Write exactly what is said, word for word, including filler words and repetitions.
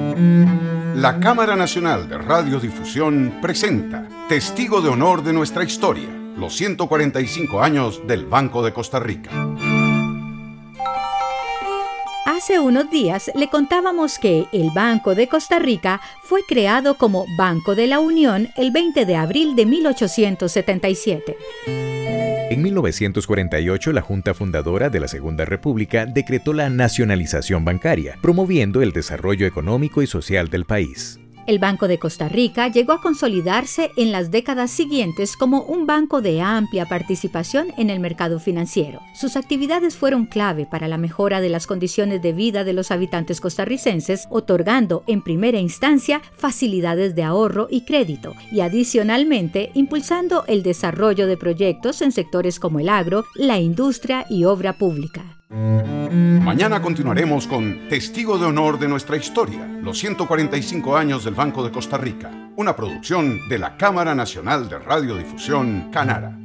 La Cámara Nacional de Radiodifusión presenta Testigo de Honor de nuestra historia, los ciento cuarenta y cinco años del Banco de Costa Rica. Hace unos días le contábamos que el Banco de Costa Rica fue creado como Banco de la Unión el veinte de abril de mil ochocientos setenta y siete. En mil novecientos cuarenta y ocho, la Junta Fundadora de la Segunda República decretó la nacionalización bancaria, promoviendo el desarrollo económico y social del país. El Banco de Costa Rica llegó a consolidarse en las décadas siguientes como un banco de amplia participación en el mercado financiero. Sus actividades fueron clave para la mejora de las condiciones de vida de los habitantes costarricenses, otorgando en primera instancia facilidades de ahorro y crédito, y adicionalmente impulsando el desarrollo de proyectos en sectores como el agro, la industria y obra pública. Mañana continuaremos con Testigo de Honor de nuestra historia, los ciento cuarenta y cinco años del Banco de Costa Rica, una producción de la Cámara Nacional de Radiodifusión, Canara.